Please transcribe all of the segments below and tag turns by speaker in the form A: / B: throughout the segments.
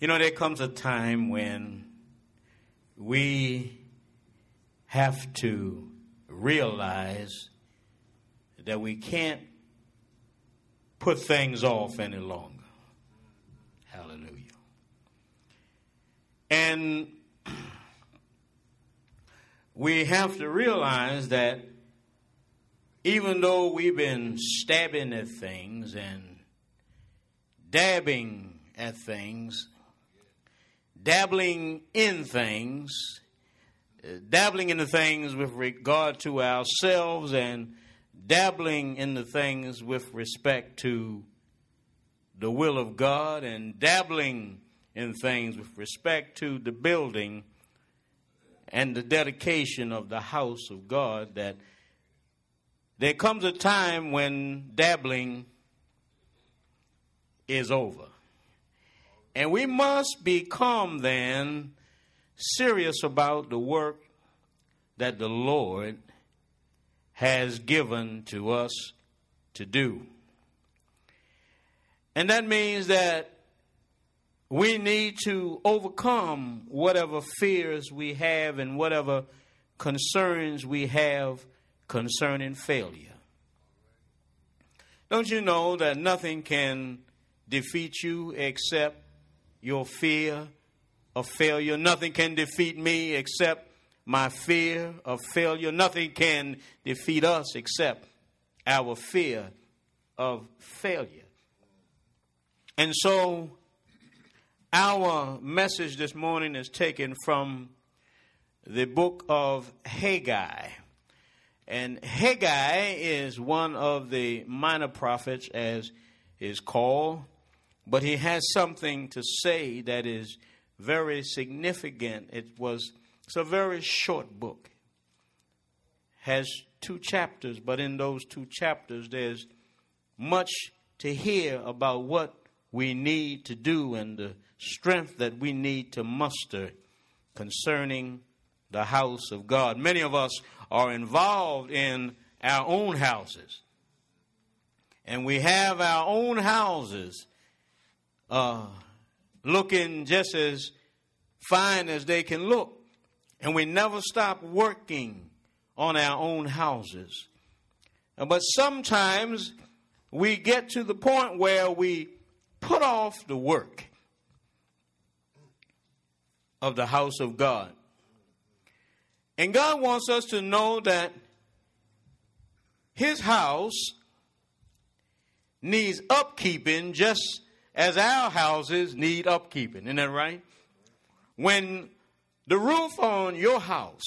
A: You know, there comes a time when we have to realize that we can't put things off any longer. Hallelujah. And we have to realize that even though we've been stabbing at things and dabbing at things, dabbling in things, dabbling in the things with regard to ourselves and dabbling in the things with respect to the will of God and dabbling in things with respect to the building and the dedication of the house of God, that there comes a time when dabbling is over. And we must become then serious about the work that the Lord has given to us to do. And that means that we need to overcome whatever fears we have and whatever concerns we have concerning failure. Don't you know that nothing can defeat you except your fear of failure? Nothing can defeat me except my fear of failure. Nothing can defeat us except our fear of failure. And so our message this morning is taken from the book of Haggai. And Haggai is one of the minor prophets, as is called, but he has something to say that is very significant. It's a very short book. Has 2 chapters, but in those 2 chapters there's much to hear about what we need to do and the strength that we need to muster concerning the house of God. Many of us are involved in our own houses. And we have our own houses looking just as fine as they can look. And we never stop working on our own houses. But sometimes we get to the point where we put off the work of the house of God. And God wants us to know that his house needs upkeeping just as our houses need upkeeping. Isn't that right? When the roof on your house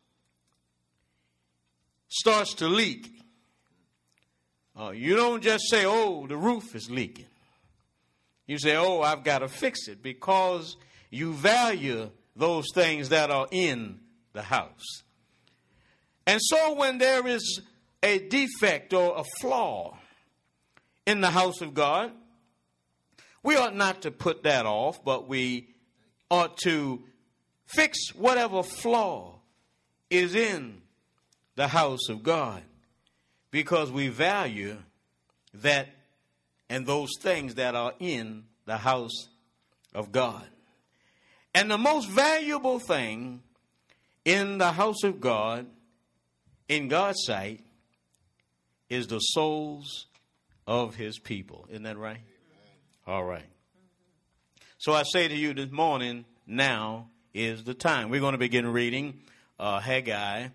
A: starts to leak, you don't just say, oh, the roof is leaking. You say, oh, I've got to fix it, because you value those things that are in the house. And so when there is a defect or a flaw in the house of God, we ought not to put that off, but we ought to fix whatever flaw is in the house of God, because we value that and those things that are in the house of God. And the most valuable thing in the house of God, in God's sight, is the souls of his people. Isn't that right? All right. So I say to you this morning, now is the time. We're going to begin reading Haggai,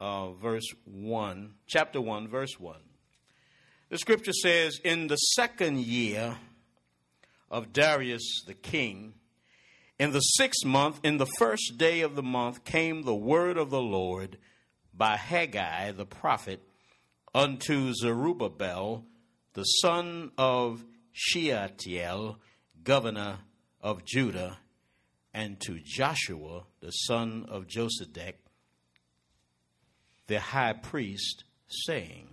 A: chapter 1, verse 1. The scripture says, in the 2nd year of Darius the king, in the 6th month, in the 1st day of the month, came the word of the Lord by Haggai the prophet unto Zerubbabel, the son of Shealtiel, governor of Judah, and to Joshua, the son of Josedek, the high priest, saying,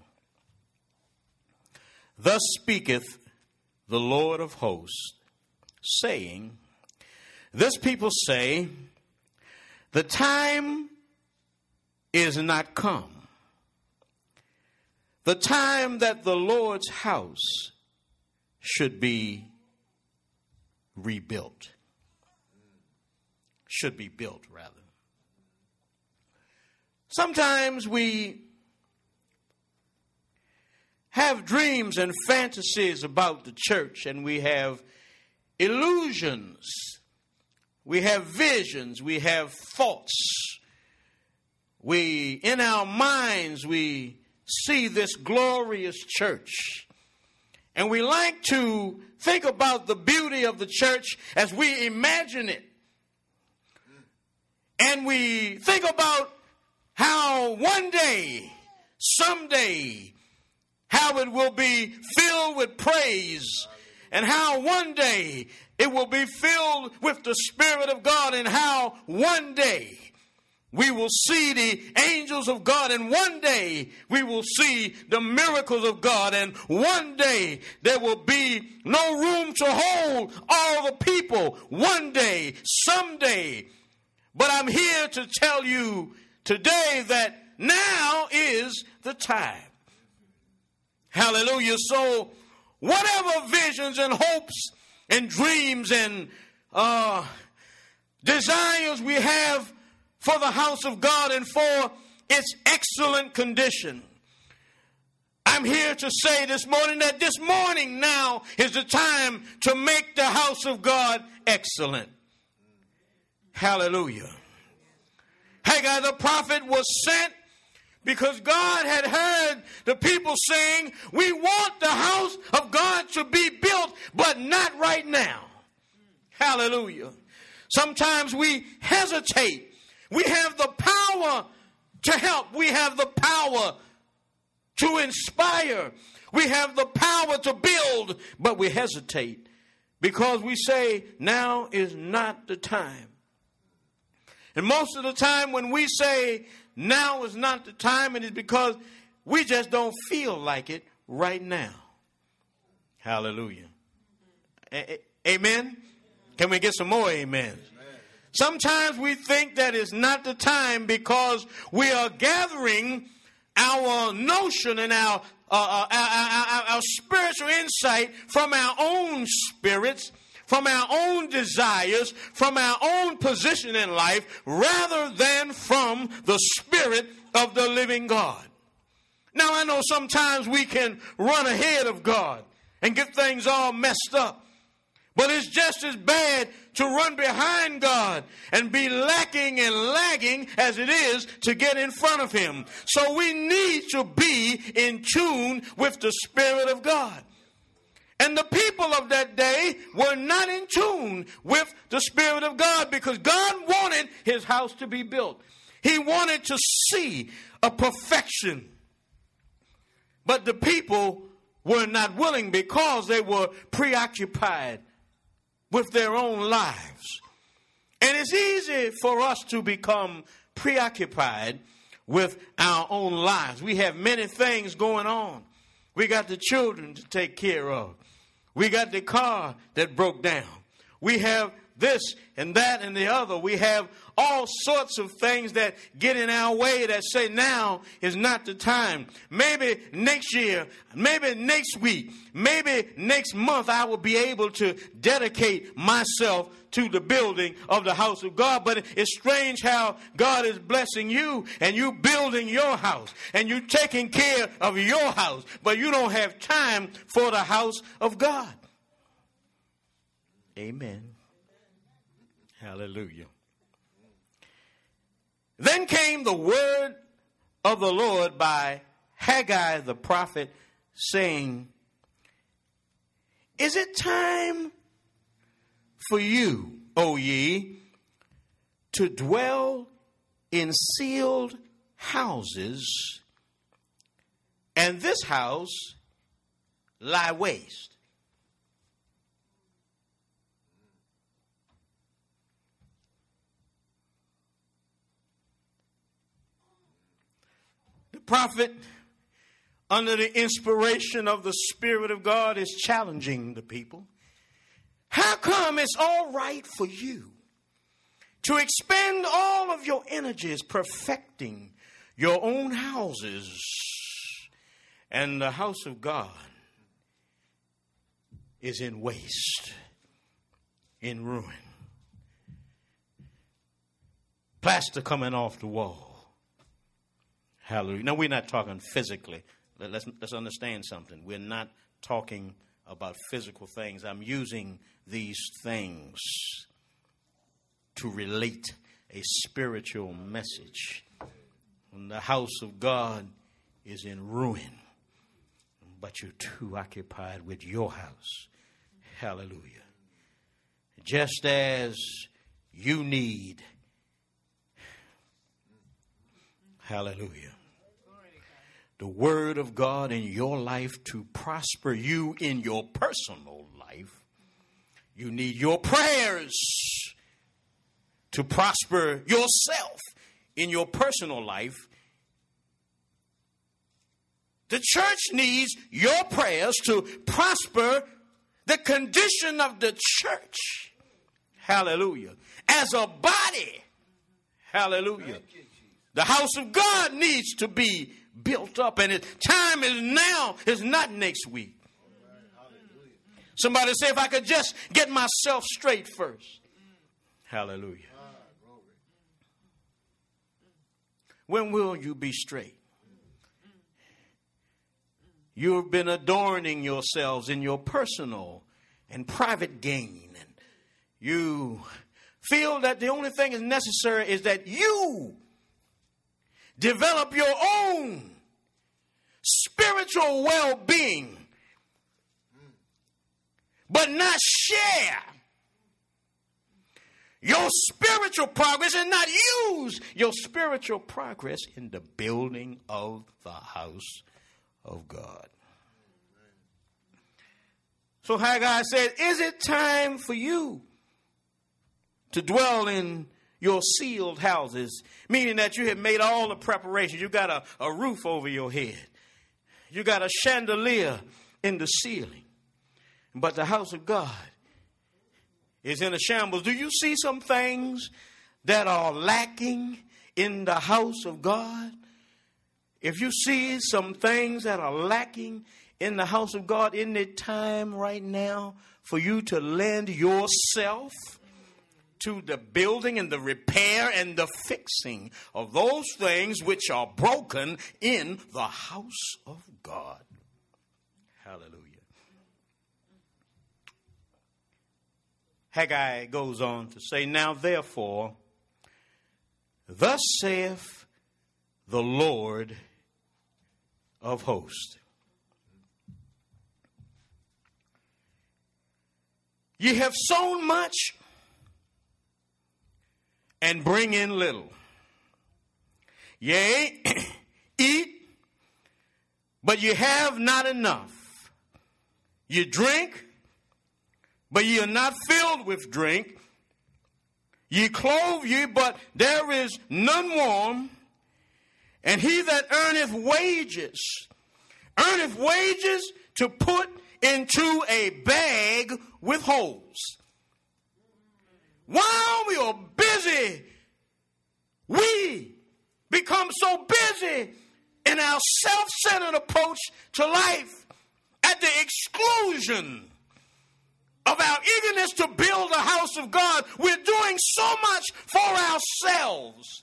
A: Thus speaketh the Lord of hosts, saying, This people say, the time is not come, the time that the Lord's house should be rebuilt. should be built, rather. Sometimes we have dreams and fantasies about the church, and we have illusions, we have visions, we have thoughts. In our minds, we see this glorious church. And we like to think about the beauty of the church as we imagine it. And we think about how one day, someday, how it will be filled with praise, and how one day it will be filled with the Spirit of God, and how one day we will see the angels of God, and one day we will see the miracles of God, and one day there will be no room to hold all the people. One day, someday. But I'm here to tell you today that now is the time. Hallelujah. So whatever visions and hopes and dreams and desires we have for the house of God and for its excellent condition, I'm here to say this morning that this morning now is the time to make the house of God excellent. Hallelujah. Haggai the prophet was sent because God had heard the people saying, we want the house of God to be built, but not right now. Hallelujah. Sometimes we hesitate. We have the power to help. We have the power to inspire. We have the power to build, but we hesitate because we say now is not the time. And most of the time when we say now is not the time, it is because we just don't feel like it right now. Hallelujah. Amen? Can we get some more amens? Sometimes we think that it's not the time because we are gathering our notion and our spiritual insight from our own spirits, from our own desires, from our own position in life, rather than from the Spirit of the living God. Now, I know sometimes we can run ahead of God and get things all messed up, but it's just as bad to run behind God and be lacking and lagging as it is to get in front of Him. So we need to be in tune with the Spirit of God. And the people of that day were not in tune with the Spirit of God because God wanted His house to be built. He wanted to see a perfection. But the people were not willing because they were preoccupied with their own lives. And it's easy for us to become preoccupied with our own lives. We have many things going on. We got the children to take care of. We got the car that broke down. We have this and that and the other. We have all sorts of things that get in our way that say now is not the time. Maybe next year, maybe next week, maybe next month I will be able to dedicate myself to the building of the house of God. But it's strange how God is blessing you and you building your house and you taking care of your house, but you don't have time for the house of God. Amen. Hallelujah. Then came the word of the Lord by Haggai the prophet, saying, is it time for you, O ye, to dwell in sealed houses, and this house lie waste? Prophet, under the inspiration of the Spirit of God, is challenging the people. How come it's all right for you to expend all of your energies perfecting your own houses, and the house of God is in waste, in ruin? plaster coming off the wall. Hallelujah. Now, we're not talking physically. Let's understand something. We're not talking about physical things. I'm using these things to relate a spiritual message. When the house of God is in ruin, but you're too occupied with your house. Hallelujah. Just as you need, hallelujah, the word of God in your life to prosper you in your personal life, you need your prayers to prosper yourself in your personal life. The church needs your prayers to prosper the condition of the church. Hallelujah. As a body. Hallelujah. The house of God needs to be built up, and time is now, is not next week. Somebody say, if I could just get myself straight first. Hallelujah. When will you be straight? You've been adorning yourselves in your personal and private gain. And you feel that the only thing is necessary is that you develop your own spiritual well-being, but not share your spiritual progress and not use your spiritual progress in the building of the house of God. So Haggai said, is it time for you to dwell in your sealed houses? Meaning that you have made all the preparations. You got a roof over your head. You got a chandelier in the ceiling. But the house of God is in a shambles. Do you see some things that are lacking in the house of God? If you see some things that are lacking in the house of God, isn't it time right now for you to lend yourself to the building and the repair and the fixing of those things which are broken in the house of God? Hallelujah. Haggai goes on to say, now therefore, thus saith the Lord of hosts, ye have sown much and bring in little. Yea, eat, but ye have not enough. You drink, but ye are not filled with drink. Ye clothe ye, but there is none warm. And he that earneth wages to put into a bag with holes. While we are busy, we become so busy in our self-centered approach to life at the exclusion of our eagerness to build the house of God. We're doing so much for ourselves.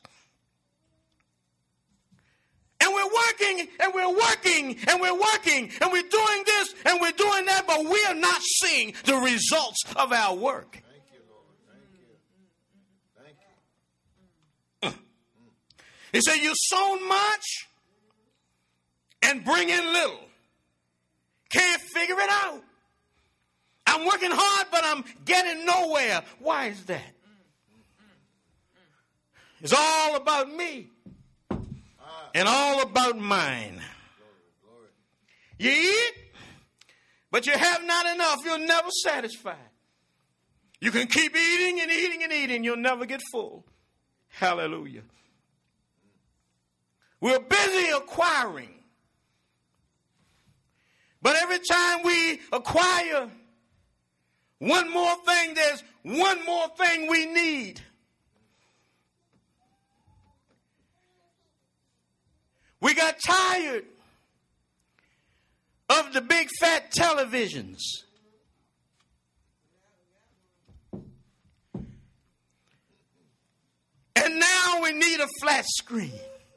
A: And we're working and we're working and we're working and we're doing this and we're doing that, but we are not seeing the results of our work.
B: Thank you, Lord. Thank you. Thank you.
A: He said, you've sown much and bring in little. Can't figure it out. I'm working hard, but I'm getting nowhere. Why is that? It's all about me and all about mine. You eat, but you have not enough. You're never satisfied. You can keep eating and eating and eating. You'll never get full. Hallelujah. We're busy acquiring. But every time we acquire one more thing, there's one more thing we need. We got tired of the big fat televisions. And now we need a flat screen.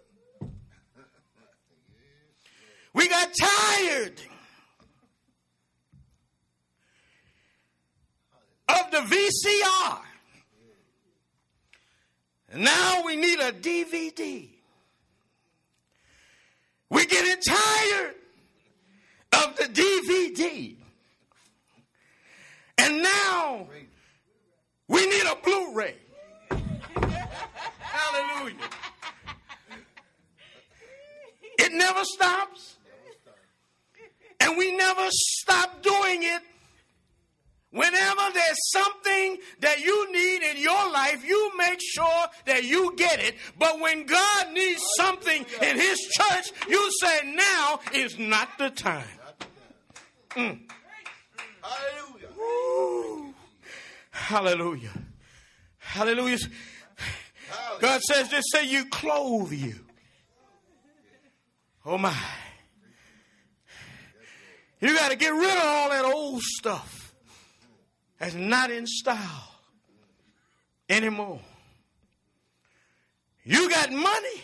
A: We got tired of the VCR. And now we need a DVD. We're getting tired of the DVD. And now we need a Blu-ray. Hallelujah. It never stops. And we never stop doing it. Whenever there's something that you need in your life, you make sure that you get it. But when God needs something in his church, you say now is not the time.
B: Hallelujah.
A: Ooh. Hallelujah. Hallelujah. God says this, say you clothe you. Oh my. You got to get rid of all that old stuff that's not in style anymore. You got money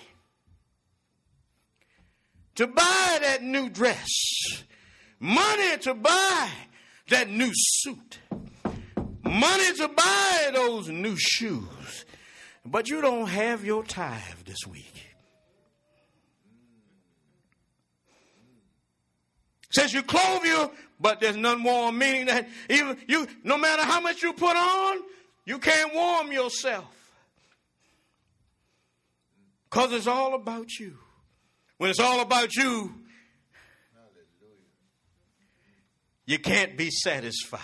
A: to buy that new dress, money to buy that new suit, money to buy those new shoes, but you don't have your tithe this week. Says you clothe you, but there's none warm, meaning that even you, no matter how much you put on, you can't warm yourself. Because it's all about you. When it's all about you, you can't be satisfied.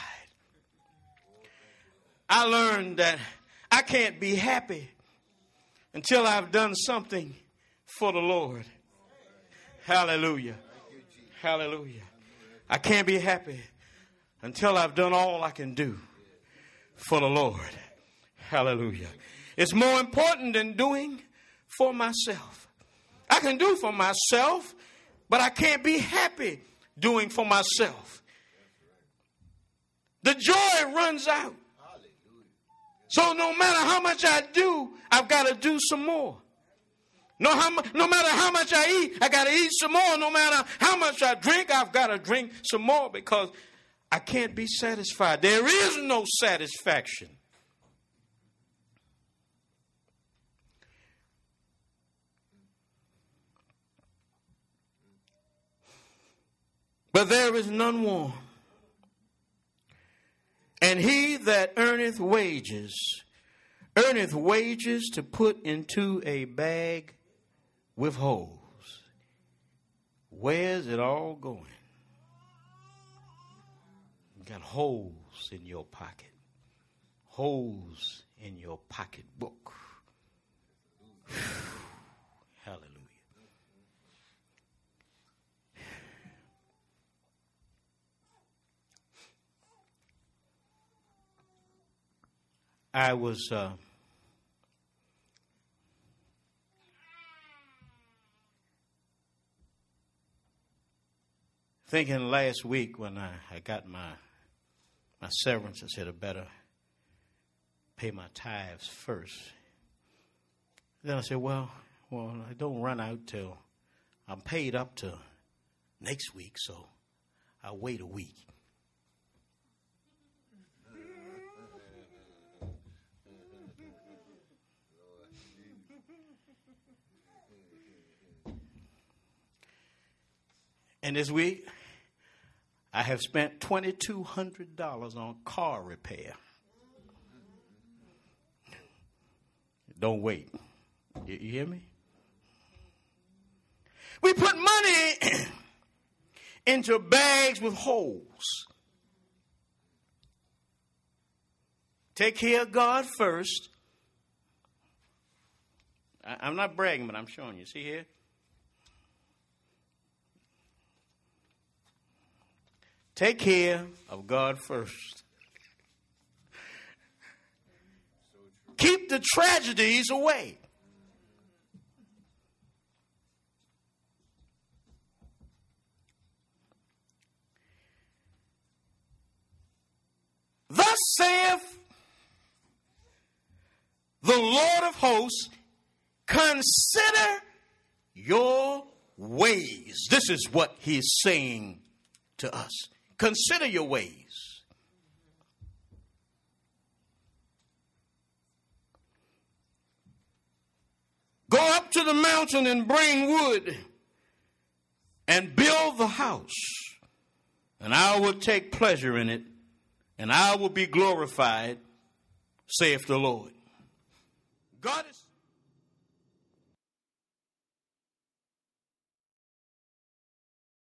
A: I learned that I can't be happy until I've done something for the Lord. Hallelujah. Hallelujah. I can't be happy until I've done all I can do for the Lord. Hallelujah. It's more important than doing for myself. I can do for myself, but I can't be happy doing for myself. The joy runs out. So no matter how much I do, I've got to do some more. No matter how much I eat, I got to eat some more. No matter how much I drink, I've got to drink some more because I can't be satisfied. There is no satisfaction. But there is none warm. And he that earneth wages to put into a bag with holes. Where's it all going? You got holes in your pocket. Holes in your pocketbook. Hallelujah. I was thinking last week when I got my severance, I said I better pay my tithes first. Then I said, well, I don't run out till I'm paid up to next week, so I'll wait a week. And this week, I have spent $2,200 on car repair. Don't wait. You hear me? We put money into bags with holes. Take care of God first. I'm not bragging, but I'm showing you. See here? Take care of God first. Keep the tragedies away. Thus saith the Lord of hosts, Consider your ways. This is what he's saying to us. Consider your ways. Go up to the mountain and bring wood and build the house, and I will take pleasure in it, and I will be glorified, saith the Lord. God is